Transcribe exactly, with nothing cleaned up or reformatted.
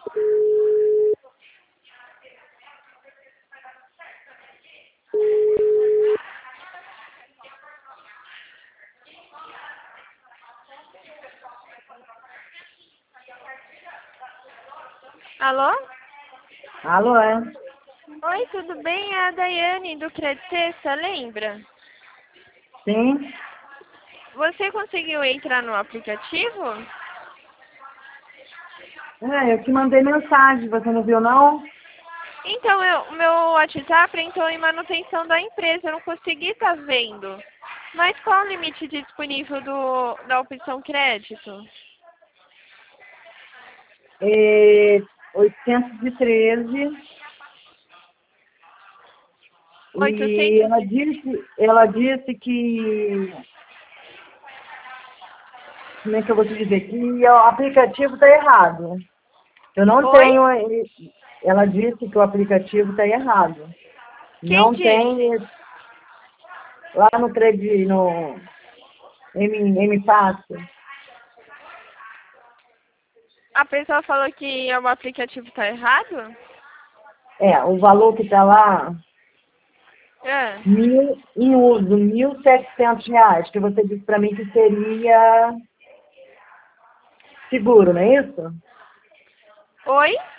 Alô? Alô, é? Oi, tudo bem? É a Daiane do Creditesta, lembra? Sim? Você conseguiu entrar no aplicativo? É, eu te mandei mensagem, você não viu não? Então, eu, o meu WhatsApp entrou em manutenção da empresa, eu não consegui estar vendo. Mas qual o limite disponível do, da opção crédito? É, oitocentos e treze. E oitocentos ela e... disse, ela disse que, como é que eu vou te dizer, que o aplicativo está errado. Eu não Oi? tenho, ela disse que o aplicativo está errado. Quem Não tem, disse? lá no Credi, no M, M Fácil. A pessoa falou que o aplicativo está errado? É, o valor que está lá, É. mil, em uso, mil e setecentos reais, que você disse para mim que seria seguro, não é isso? Oi?